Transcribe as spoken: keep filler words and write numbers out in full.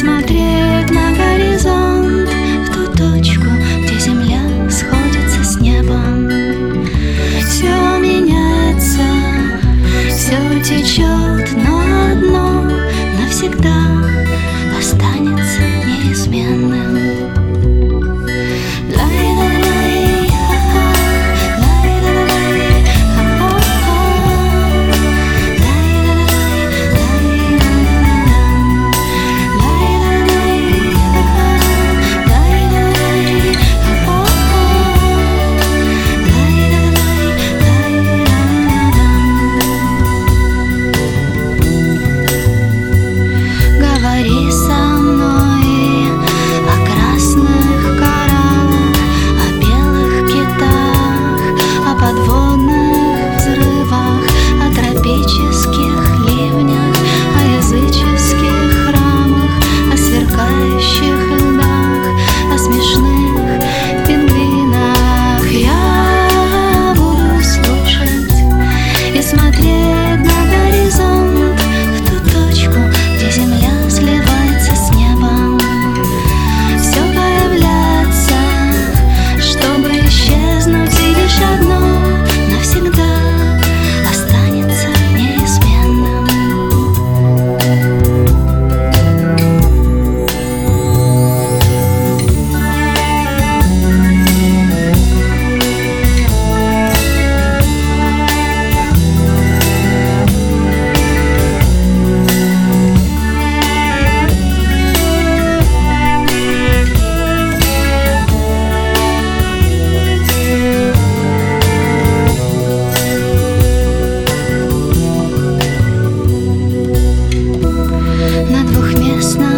смотреть на горизонт, в ту точку, где земля сходится с небом. Все меняется, все течет, но одно навсегда останется неизменным. Говори со мной о красных кораллах, о белых китах, о подводных взрывах, о тропических ливнях, о языческих храмах, о сверкающих льдах, о смешных пингвинах. Я буду слушать и смотреть на горизонт, в ту точку, где земля сливается с небом. Все появляться, чтобы исчезнуть, и лишь одно навсегда останется неизменным. На двухместном